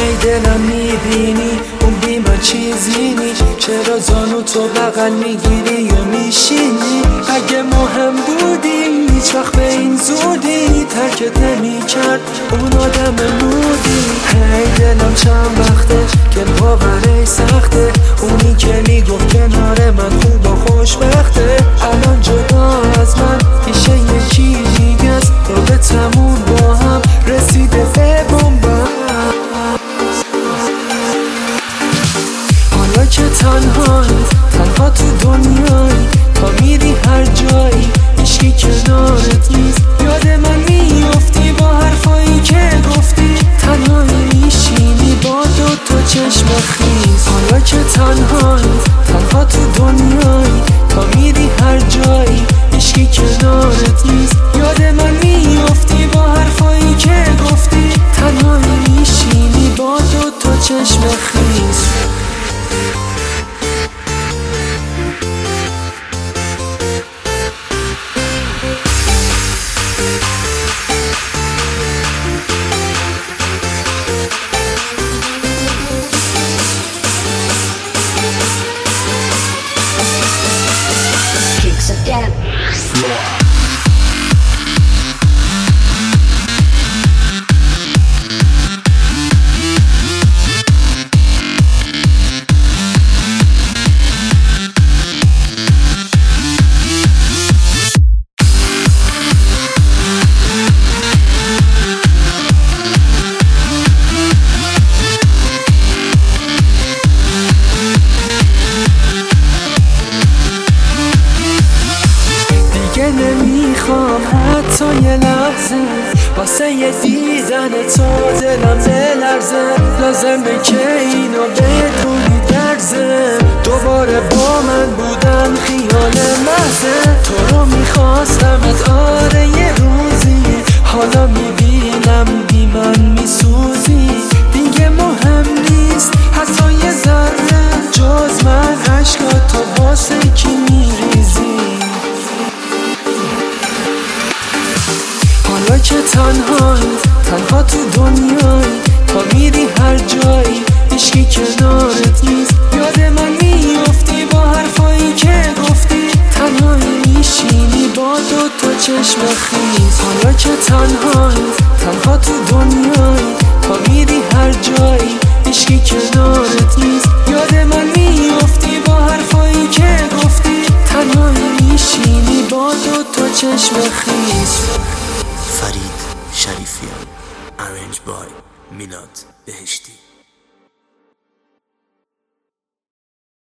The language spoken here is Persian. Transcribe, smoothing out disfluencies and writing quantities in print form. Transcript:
هی دلم میبینی اون بی من چیزی نی، چرا زانو تو بغل میگیری و میشینی؟ اگه مهم بودی هیچ وقت به این زودی ترکت نمیکرد اون آدم مودی. هی دلم چند وقته که باورش سخته، اونی که میگفت کنار من خوب و خوشبخته، الان جدا از من میشه یکی دیگه است. رابطمون با هم رسیده به بنبست. حالا که تنهایی تنها تو دنیایی، تا میری هر جایی هیچکی کنارت نیست، یاد من میافتی با حرفایی که گفتی، تنهایی میشینی با دوتا چشم خیس. حالا که تنهایی تنها تو دنیایی، تا میری هر جایی هیچکی کنارت نیست، یاد من میافتی با حرفایی که گفتی، تنهایی میشینی با دوتا چشم خیس. نمیخوام حتی یه لحظه واسه یه دیدن تو دلم بلرزه، لازمه که اینو بدونی درزه، دوباره با من بودن خیال محضه. تو رو میخواستمت آره یه روزی، حالا میبینم بی من میسوزی، دیگه مهم نیست حتی یه ذره جز من عشقات تو واسه کی میریزی. حالا که تنهایی تنها تو دنیایی، تا میری هر جایی هیچکی کنارت نیست، یاد من میافتی با حرفایی که گفتی، تنهایی میشینی با دوتا چشم خیس. حالا که تنهایی تنها تو دنیایی، تا میری هر جایی هیچکی کنارت نیست، یاد من میافتی با حرفایی که گفتی، تنهایی میشینی با دوتا چشم خیس. فرید شریفیان، arranged by میلاد بهشتی.